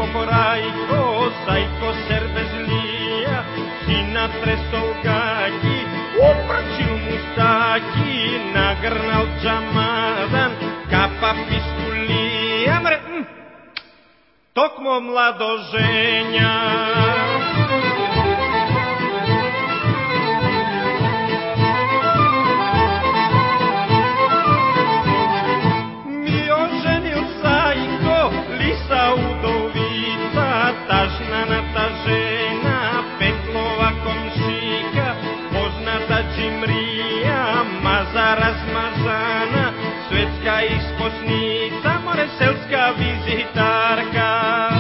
Kokorajko, Zajko Serbezlija, si natresol gaki, oprčil mustaki, nagrnal džamadan, kapa piskulija, tokmo mladoženja. Lisa udovica, tažna Natažena, Petlova komšika, poznata Džimrija, maza razmazana, svetska isposnica, more selska vizitarka.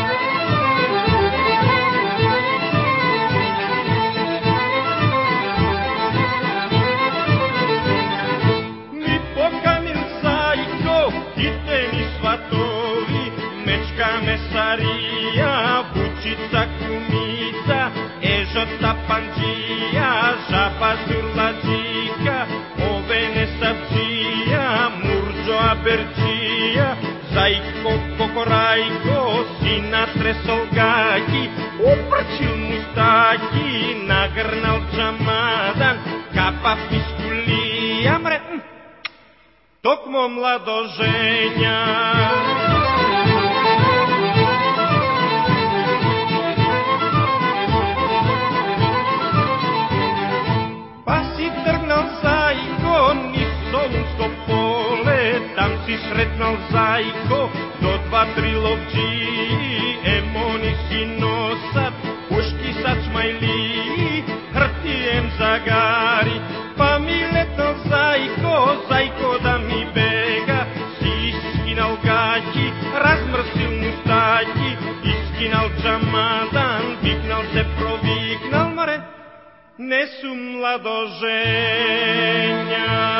Mi pokamil Zajko, i teni svatovi, Mečka mesarija, Vučica kumica, Ežota panđija, Žaba zurlađika, Ovene savđija, Murđo aberđija, Zajko Kokorajko, si natresol gaki, oprčil mustaki, nagrnal džamadan, kapa piskulija, tokmo mladoženja. Tam si sretnal Zajko, do 2-3 lovđiji, Emoni si nosat, puški sačmajliji, hrtijem zagari, pa mi letnal Zajko, Zajko da mi bega, si iskinal gaći, razmrsil mustaki, iskinal džamadan, viknal se proviknal, ne su mladoženja.